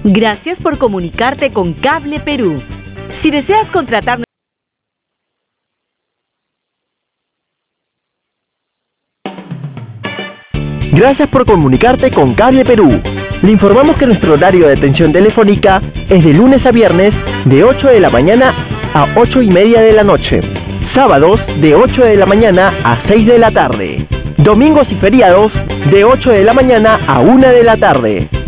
Gracias por comunicarte con Cable Perú. Si deseas contratar... Gracias por comunicarte con Cable Perú. Le informamos que nuestro horario de atención telefónica es de lunes a viernes de 8 de la mañana a 8:30 de la noche. Sábados de 8 de la mañana a 6 de la tarde. Domingos y feriados de 8 de la mañana a 1 de la tarde.